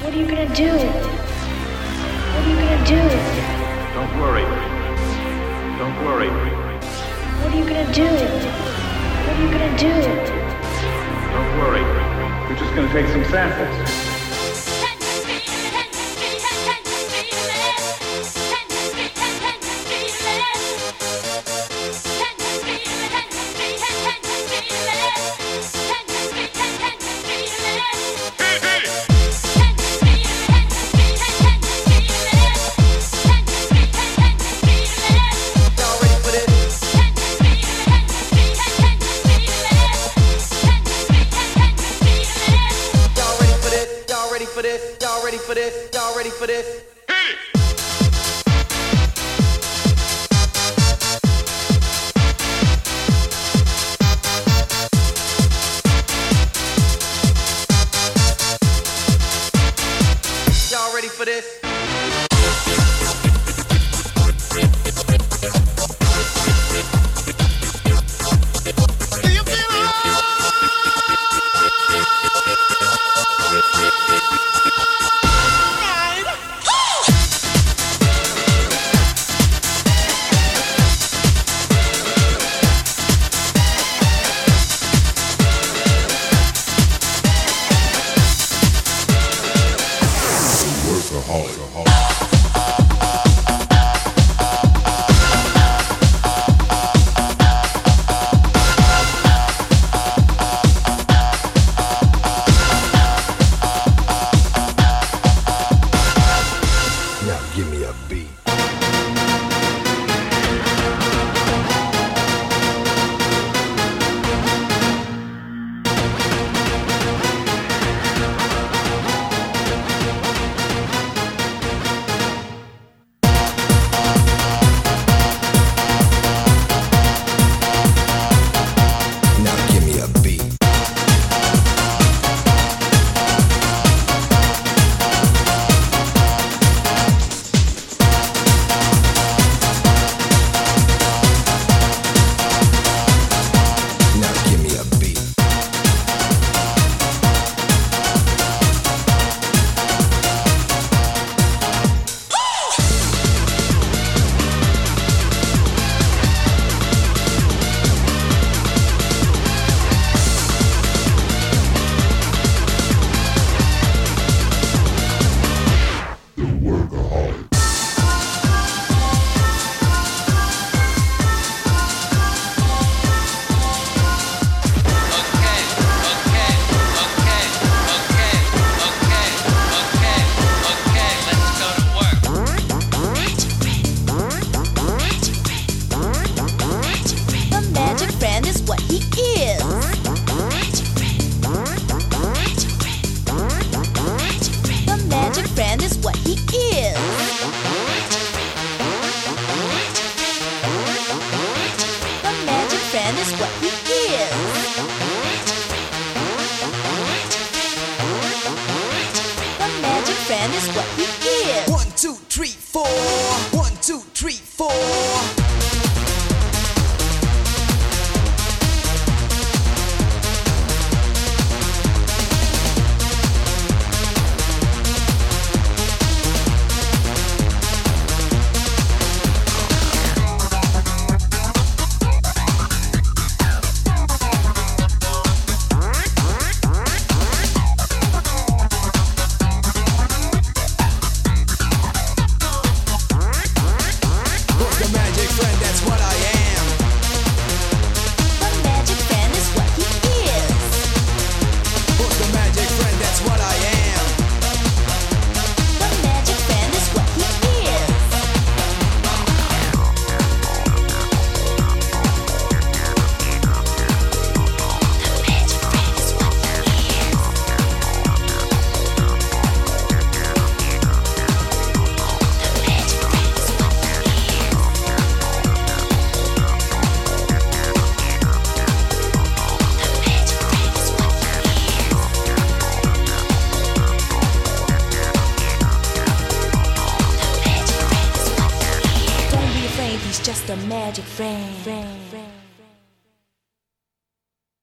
What are you gonna do? What are you gonna do? Don't worry. Don't worry. What are you gonna do? What are you gonna do? Don't worry. We're just gonna take some samples. Y'all ready for this? Y'all ready for this? Y'all ready for this? Give me a beat. Now give me a beat. Is what he is. 1, 2, 3, 4. 1, 2, 3, 4. Just a magic friend.